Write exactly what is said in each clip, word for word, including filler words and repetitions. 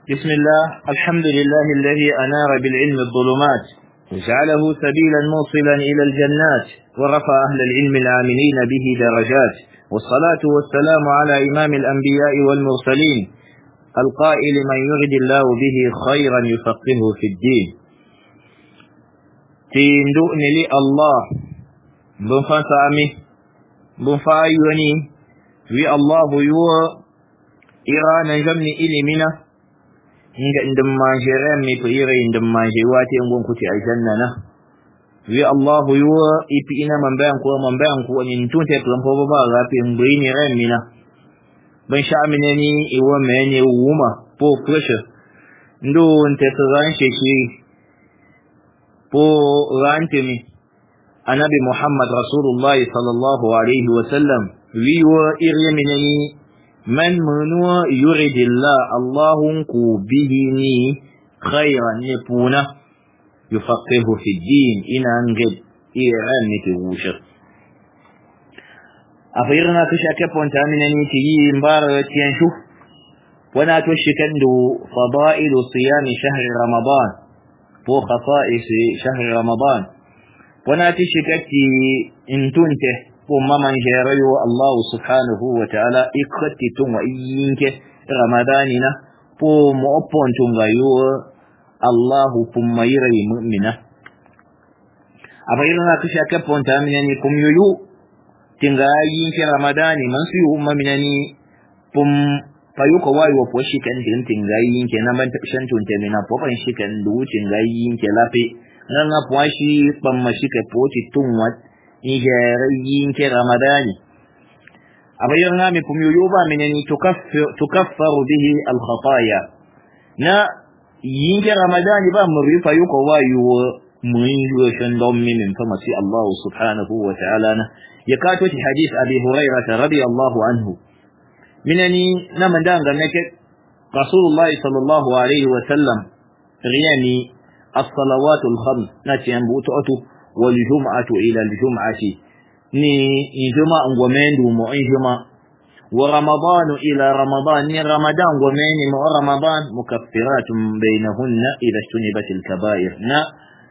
بسم الله. الحمد لله الذي أنار بالعلم الظلمات وجعله سبيلا موصلا إلى الجنات ورفع أهل العلم العاملين به درجات، والصلاة والسلام على إمام الأنبياء والمرسلين القائل من يرد الله به خيرا يفقهه في الدين. تندؤني لي الله بنفسامي بنفايوني وي الله يو إيرانا جمني إلي منا inga indin manje rami to ire indin manje wati ngon kuti aljanna na wi Allah yuwa ipi ina mambayan ko mambayan ko ni tunte plan ko ba rafi ngini rami na ban sha amine ni iwa mene wuma po pressure ndo nte ran shi po rante mi anabi Muhammad Rasulullah sallallahu alaihi wasallam wi wa ire minani من منو يريد الله اللهم كوبهني خيرا نبونا يفقه في الدين إن أنجد إيران نتوشر أفيرنا كشاكب وانتامنني تيجي مبارة تينشوف وانا توشكندو فضائل صيام شهر رمضان بو خصائص شهر رمضان وانا تشكتي انتونته ومن جريو الله سبحانه وتعالى اكتتم وإينك رمضاننا بو مؤبنتم غيو الله ثم يري مؤمنة أفايرنا كشاكب وانتامنني كم ييو تنغايينك رمضاني من سيو مؤمنني بم فيوك واي وفوشيكن تنغايينك نمان تبشنتون تمنا فوشيكن دو تنغايينك لافي نانا فواشي بمشيك بوتي تنوات إيجاريين كرمضاني أبيرنا مكم يوبا منني تكفر, تكفر به الخطايا نا يين كرمضاني با مريفا يقوى يو من يوشن ضمي من فمسي الله سبحانه وتعالى يكاتو حديث أبي هريرة رضي الله عنه منني نمن دان غنك رسول الله صلى الله عليه وسلم غياني الصلوات الخمس ناتي أنبوتعتو والجمعة إلى الجمعة ني جمعة ومين ومعين جمعة ورمضان إلى رمضان ني رمضان ومين مع رمضان مكفرات بينهن إذا اجتنبت الكبائر نا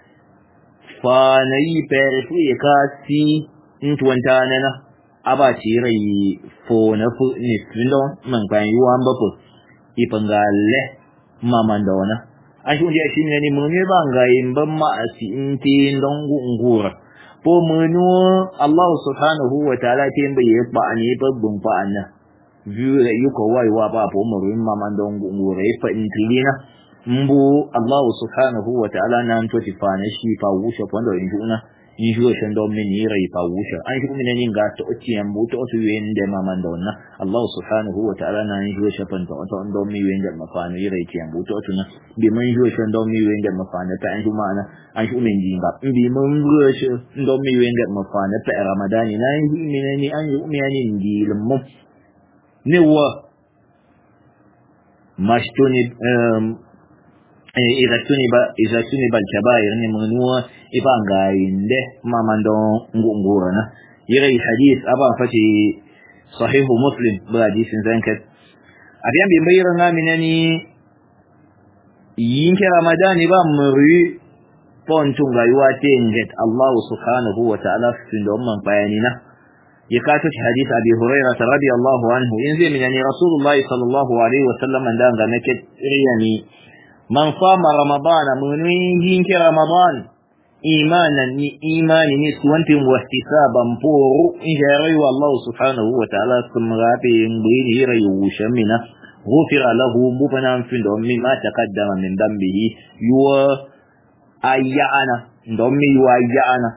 فاني بيرفو يكاسي انت وانتاننا أباتي ري فونفو نفلون من كان يوان بفو يبنغال مامان دونا ashin je shi ne mun ne ban ga yin ban ma asinti dongu ngura po munu Allah subhanahu wa ta'ala tin bai ba ne babbun fa anna biyu da yuko wai wa ba po mu ma man dongu ngura fa intilina mbu Allah subhanahu wa ta'ala nan to ti fa ne shi fa wusha pondo injuna injuwa shando min ni rai fa wusha an shi min ne ga to ci yan bu to su yen de ma man donna Allah subhanahu wa ta'ala nan injuwa shapan to to ndo mi yen da mafani rai ci yan bu to tuna bi man injuwa shando mi yen da mafani ta an kuma ana an shi min jinga bi man injuwa shi ndo mi yen da mafani ta ramadani nan shi min ne an yi mi ani ndilum ne wa mashtuni إذا تنب إذا تنب الكبائر نمنوا إبان غاينده ما من دون غورنا يري حديث أبا فتي صحيح مسلم بحديث زنكت أبيان بيرنا منني ينك رمضان إبا مري فانتم غايواتين جت الله سبحانه وتعالى في من بياننا يكاتش حديث أبي هريرة رضي الله عنه ينزل منني رسول الله صلى الله عليه وسلم من دان غنكت يعني من صام رمضان من ينك رمضان إيمانا إيمانا نسوانت واحتسابا بورو إن جاري الله سبحانه وتعالى ثم غابي ينبغي يري وشمنا غفر له مبنا في الأم ما تقدم من ذنبه يو أيعنا ذنبي يو أيعنا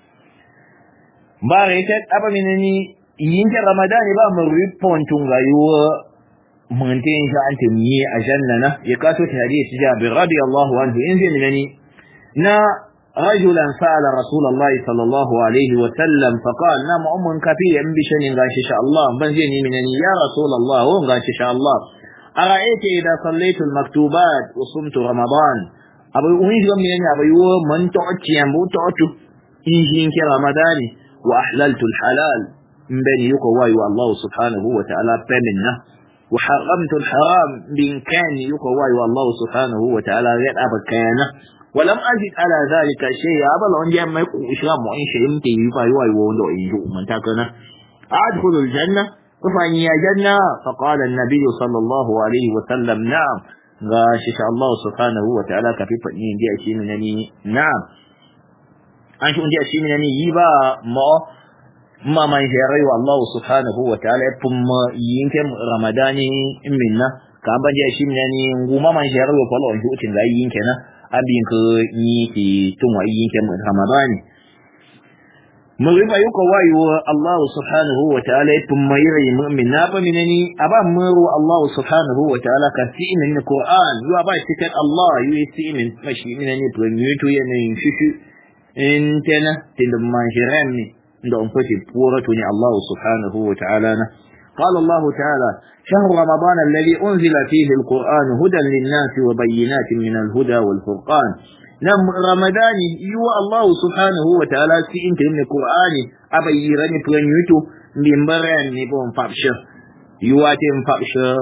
باريتك أبا منني ينك رمضان با مريبون تنغا يو منتين شأنت مي أجننا يكاتو حديث جابر رضي الله عنه إنزل منني نا رجلا سأل رسول الله صلى الله عليه وسلم فقال نام أم كثير بشن غاش شاء الله بنزيني منني يا رسول الله وغاش شاء الله أرأيت إذا صليت المكتوبات وصمت رمضان أبو أميز منني أبو من تعطي أمو تعطي إنجينك رمضاني وأحللت الحلال من بين يقوى الله سبحانه وتعالى بمنه وحرمت الحرام بإمكان يقوى والله سبحانه وتعالى غير أبكانا ولم أجد على ذلك شيء أبل أن جاء ما يقول إسلام وإن شيء يمكن يقوى ويقول إنجو من تاكنا أدخل الجنة فإني جنة فقال النبي صلى الله عليه وسلم نعم غاشش الله سبحانه وتعالى كفي فإني دي أشي منني نعم أنشو دي أشي منني يبا ما ما من جرى الله سبحانه وتعالى ثم ينكم رمضاني منا كان دي أشي منني وما من جرى فلو أنشو تنغا ينكنا أبين كنيتي ثم ينكم رمضاني مغرب يوكا وايو الله سبحانه وتعالى ثم يري مؤمن نابا منني أبا مرو الله سبحانه وتعالى كثير من القرآن يو أبا سكت الله يو يسي من مشي منني برميتو ينين ششو انتنا تلمان شرامني ندو انفتي بورتني الله سبحانه وتعالى قال الله تعالى شهر رمضان الذي أنزل فيه القرآن هدى للناس وبينات من الهدى والفرقان نم رمضاني يو الله سبحانه وتعالى في انت من القرآن أبيرني برنيتو من بران نبون فابشر يواتي فابشر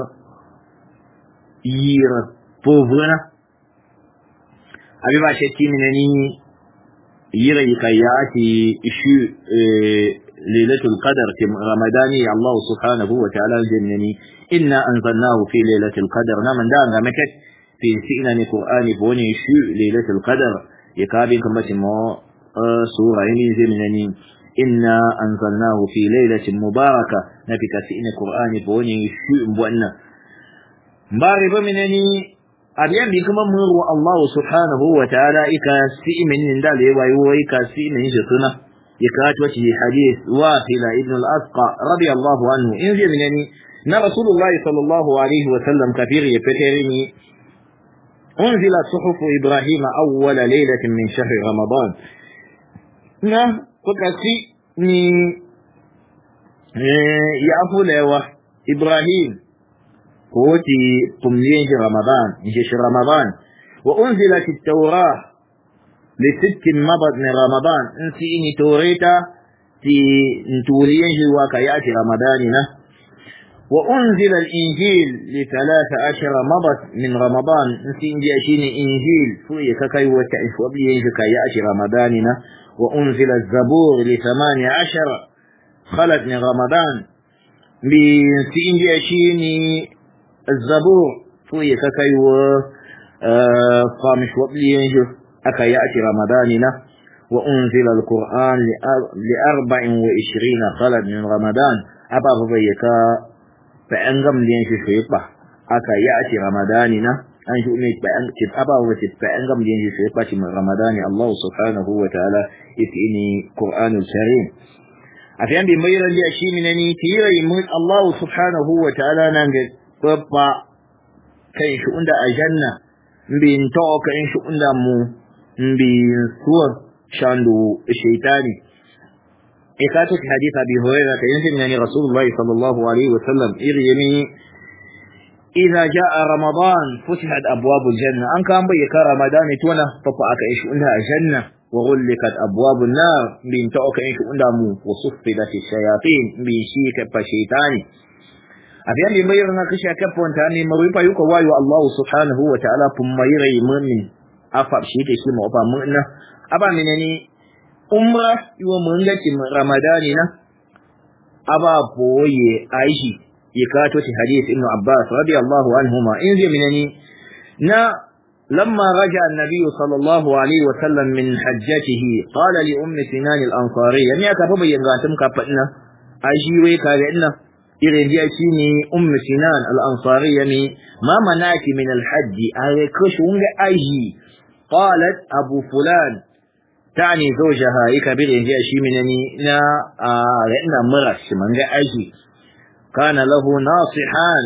يير بوفرنا أبي باشتي منني يري كياتي إشو ليلة القدر في رمضاني الله سبحانه وتعالى جنني إنا أنزلناه في ليلة القدر نمن دان غمكت في سئنا القرآن بوني شو ليلة القدر يكابين كما تمو سورة ينزل منني إنا أنزلناه في ليلة مباركة نبك سئنا القرآن بوني شو مبوانا مبارب منني أبيان بكما مروا الله سبحانه وتعالى إكا سئمن ندالي وإكا سئمن جسنا يكات وجه حديث واثل ابن الأسقى رضي الله عنه إنزل منني نا رسول الله صلى الله عليه وسلم كثير يفترني أنزل صحف إبراهيم أول ليلة من شهر رمضان نا فكسي ني يأفو لوا إبراهيم قوتي قملين في رمضان في رمضان وأنزلت التوراة لست مضت من رمضان انسيني توريتا في نتولين وكيات رمضاننا وأنزل الإنجيل لثلاث عشر مضت من رمضان انسيني أشيني إنجيل فوي ككي وتعف وبيين كيات رمضاننا وأنزل الزبور لثمان عشر خلت من رمضان بانسيني أشيني الزبور فوي ككي وقامش وبيين أكيات رمضاننا وأنزل القرآن لأربع وعشرين خلد من رمضان أبا بيكا فأنغم لين شيطة أكيات رمضاننا أنشو ميت بأنغم أبا وتت فأنغم لين شيطة من رمضان الله سبحانه وتعالى إتئني قرآن الكريم أفهم بميرا لأشي منني تيري من الله سبحانه وتعالى نانجل بابا كي شؤون دا أجنة بين توك إن شؤون دا مو بين سور شاندو الشيطاني إكاتك حديث أبي هريرة ينزل من رسول الله صلى الله عليه وسلم إريني إذا جاء رمضان فتحت أبواب الجنة أن كان بيك رمضان تونا فقعك إيش أنها جنة وغلقت أبواب النار بين توك إيش أنها مو وصفدت الشياطين بين شيك فشيطاني أفيان بميرنا كشا كفون تاني مريبا يقوى الله سبحانه وتعالى بميري مؤمن أفر شيك اسمه أبا مؤمنة أبا منني أمرا يومنغة رمضاننا أبا بوي عيشي يكاتو حديث ابن عباس رضي الله عنهما إنزي منني نا لما رجع النبي صلى الله عليه وسلم من حجته قال لأم سنان الأنصارية يعني أكفو ينغاتم كفتنا عيشي ويكالئنا إذن جاءتيني أم سنان الأنصارية ما مناك من الحج أهيكوش ونغ عيشي قالت أبو فلان تعني زوجها يكبر إن جاء شيء منني نا آه لأن مرس من جاء أجي كان له ناصحان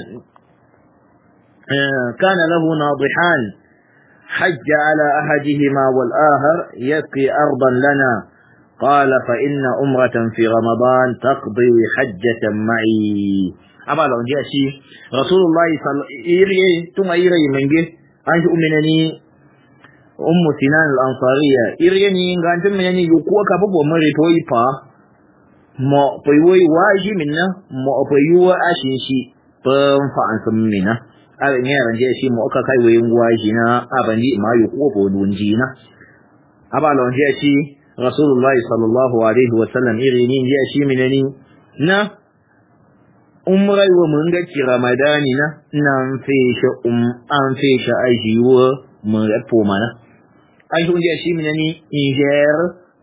آه كان له ناضحان حج على أحدهما والآخر يسقي أرضا لنا قال فإن أمرة في رمضان تقضي حجة معي أما لو جاء شيء رسول الله صلى الله عليه وسلم ثم إيري من جه أنت أمنني ummu sinan al-ansariya iriyani ngantum yani yuko ka babo mare toyi fa mo poi woi waji minna mo poi yuwa ashin shi ban fa an sun mina a ne ran je shi mu aka kai wayin gwaji na abani ma yu ko bodun jina aba lon je shi rasulullahi sallallahu alaihi wa sallam irini je shi minani na umrai wa mun ga ci ramadani na nan fesha um an fesha ajiwo mun rapo mana ai hun je shi minani injer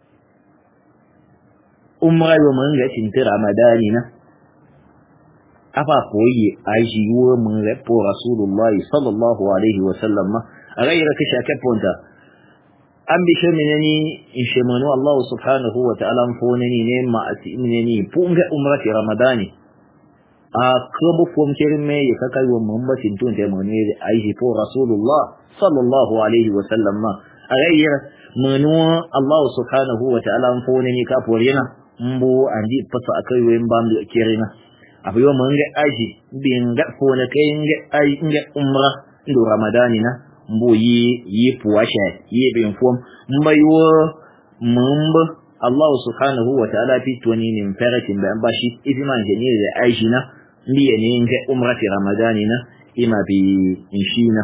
umrai wa mun ga ci ramadani na afa koyi ajiwo mun rapo rasulullahi sallallahu alaihi wa sallam a gaira ka shaka ponta an bi shi minani in shi manu Allah subhanahu wa ta'ala fonani ne ma asinini punga umrati ramadani a kuma fom kirme ya kaka wa muhammadin tun da mun ne aishi ko rasulullah sallallahu alaihi wa sallam a gaira manu Allah subhanahu wa ta'ala fonani ka forina mbo andi fasa akai wayin bam da kirina abu yo mun ga aji bin ga fona kai ga ai ga umra ndo ramadani na mbo yi yi puwasha yi bin fom mbayo mumba Allah subhanahu wa ta'ala fi toni nin faratin ba bashi idiman jani da aishina ndiye ne ga umrati ramadani na ima bi inshina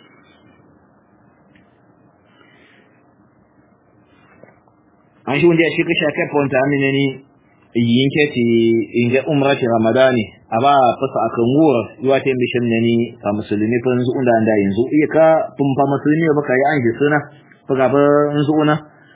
an shi wanda shi ka shaka ponta amine ni yinke ti inga umrati ramadani aba fasa akan wura yuwa ta mishin ne ni ka musulmi fa yanzu unda anda yanzu iya ka tun fa musulmi ba ka yi an ji suna fa ga ba yanzu una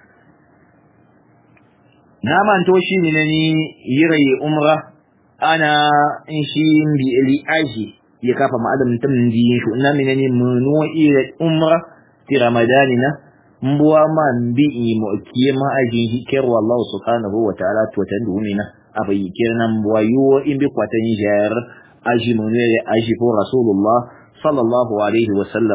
na man to shi ne ni yirai umra ana in shi bi ali aji ya kafa ma'adam tun di shi na mine ni munu ira umra ti ramadani na mbuwa man bi mu kiyama aji hikar wallahu subhanahu wa ta'ala to tan dumina abai kirnan mbuwa yuwa in bi kwatan jar aji mun ne aji ko rasulullah sallallahu alaihi wa sallam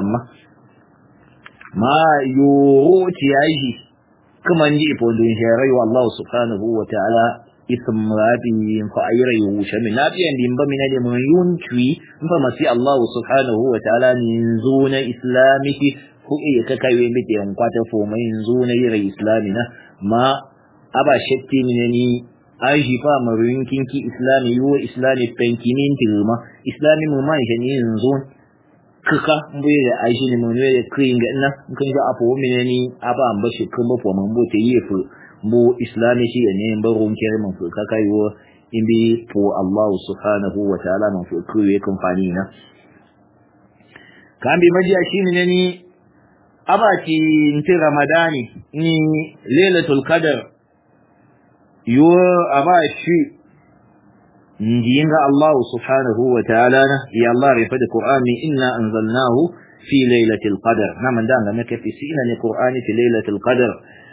ma yuruti aji kuma ni pondun jarai wallahu subhanahu wa ta'ala ism rabi fa ayra yusha min nabiyan dimba min da mun yunci fa masi allah subhanahu wa ta'ala min zuna islamiki ko iya ka kai wai mite yan kwata fo mai yanzu na yira islami na ma aba shakti ne ni aji fa maruyin kinki islami yo islami penkinin tilma islami mu mai ne yanzu kaka mbuye da aji ne mu ne da kring na kun ga afo mine ni aba an bashi kun ba fo man bo te yi fu mu islami shi ne ba ron kire mun fu kaka yo imbi fu allah subhanahu wa ta'ala mun fu kuwe kamfani na kambi majiya shi ne ni abaki nti ramadani ni lailatul qadr yo abashi ndinga Allah subhanahu wa ta'ala ya Allah rifad qur'ani inna anzalnahu fi lailatul qadr naman da ga fi sina ni qur'ani fi lailatul qadr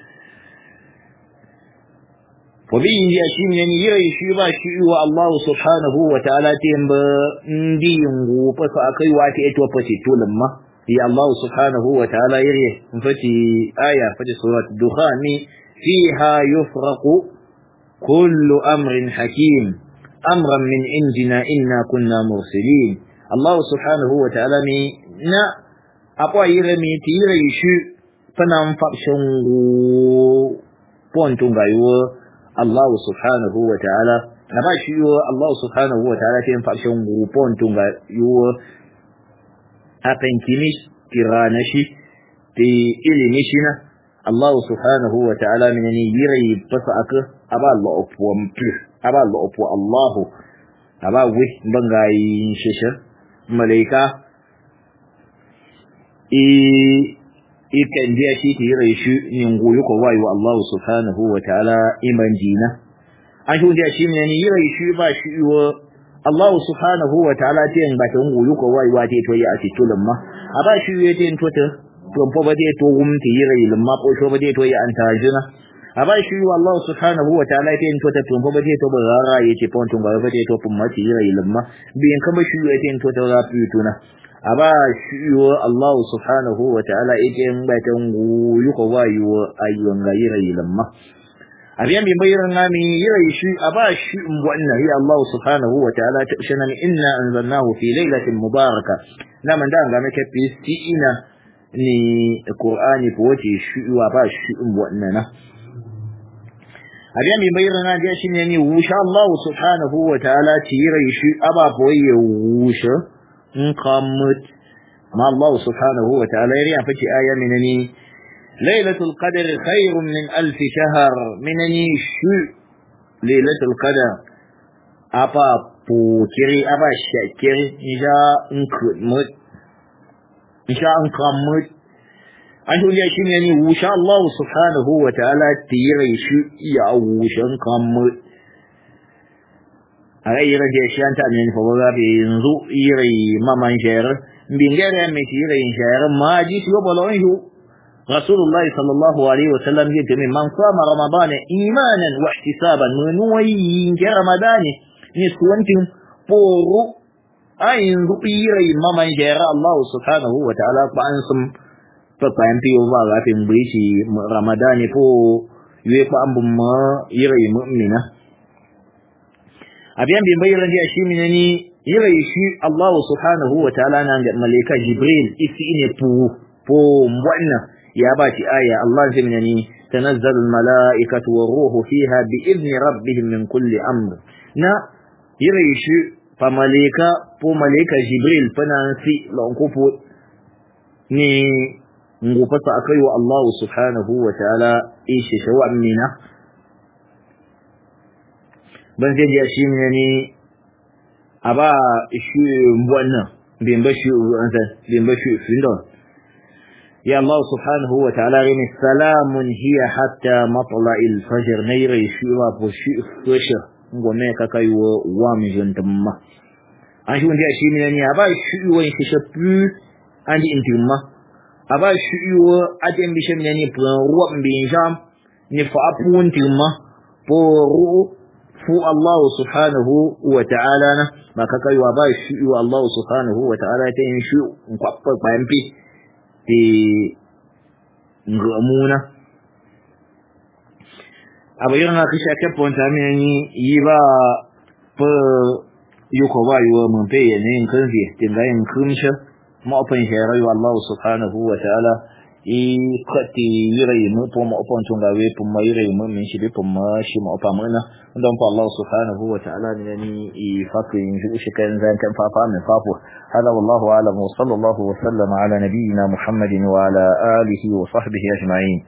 wabi indiya shi ne ni yiri shi ba shi wa Allah subhanahu wa ta'ala timba ndingu fa akai wa ta eto fa ce tulamma يا الله سبحانه وتعالى يريه فتي آية فتي سورة الدخان فيها يفرق كل أمر حكيم أمرا من عندنا إنا كنا مرسلين الله سبحانه وتعالى نا أقوى يرمي تيريشو فننفق شنغو بونتون غايو الله سبحانه وتعالى نباشيو الله سبحانه وتعالى تنفق شنغو بونتون غايو akan kini kirana shi ti ilimi shi na Allah subhanahu wa ta'ala minani yirai fasa aka aba Allah ofu mtu aba Allah ofu Allah aba wi bangayi shisha malaika i ikan dia shi ti yirai shi nin goyo ko wayo Allah subhanahu wa ta'ala iman dina an shi dia shi minani yirai shi ba shi wa Allah subhanahu wa ta'ala ta yin ba ta ngulu ko wai wate to ya ati tulum ma aba shi ye tin to ta to po ba de to gum ti yire ilma ko so ba de to ya anta jina aba shi Allah subhanahu wa ta'ala ta yin to ta to po ba de to ba ra ye ti pon to ba ba de to pum ma ti yire ilma biyan kama shi ye tin to ta ra pi tuna aba shi Allah subhanahu wa ta'ala ite yin ba ta ngulu ko wai wa ayyun ga yire ilma abiyan bin bayyana ngami yirai shi abashi wannan ya Allah subhanahu wa ta'ala ta shana inna anzalnahu fi lailatin mubaraka naman da ngame ke fi ina ni qur'ani ko wace shi wa ba shi wannan na abiya mi bayyana ga shi ne ni wusha Allah subhanahu wa ta'ala tira shi aba boye wusha in kamut ma Allah subhanahu wa ta'ala yari afati aya minani lailatul qadr khairun min alf shahr minani shu lailatul qadr apa pukiri apa syakir insya in kamut insha in kamut an duniya shi ne ni wusha Allah subhanahu wa ta'ala tira shi ya wushan kammu a rayira da shi an ta ne fa ba be yanzu ire maman shayar bingare mai tira yin shayar ma ji shi balon hu rasulullahi sallallahu alaihi wa sallam ya ce man sama ramadan imanan wa ihtisaban min wayin ramadan ni suwantin poru ayin ire maman shayar Allah subhanahu wa ta'ala ba an sum papayan piyo ba gafin bishi ramadani po yue pa ambum ma yire mu'mina abiyan bin bayyana dia shi minani yire shi Allah subhanahu wa ta'ala nan ga malaika jibril isi ne pu po mbwana ya ba ti aya Allah zai minani tanazzalu al malaikatu war ruhu fiha bi idni rabbihim min kulli amr na yire shi pa malaika po malaika jibril fanansi lonkupo ni ngupasa akai wa Allah subhanahu wa ta'ala ishi shawa mina ban zai ya shi ne aba shi mbwana bin bashi anta bin bashi findo ya Allah subhanahu wa ta'ala rini salamun hiya hatta matla'il fajr nayra shi wa po shi fusha ngome ka kai wa wa mijin tamma an shi wanda shi ne aba shi wa shi shafu an di intimma aba shuyo atem bishem ne plan ruwa mbinjam ni fa apun tilma po ru fu Allah subhanahu wa ta'ala na maka kai wa ba shuyo Allah subhanahu wa ta'ala ta yin shu kwappa kwampi ti ngamuna aba yana kisha ke ponta mi yi ba po yuko ba yuwa mun pe ne kanzi tingayin kumsha ma opin shayar wa Allah subhanahu wa ta'ala i kati yirai mu po ma opon tunga we po ma yirai mu min shi po ma shi ma opa mana ndon po Allah subhanahu wa ta'ala ne ni i fakin ju shi kan zan kan fa fa min fafu hada wallahu a'lam wa sallallahu wa sallama ala nabiyyina muhammadin wa ala alihi wa sahbihi ajma'in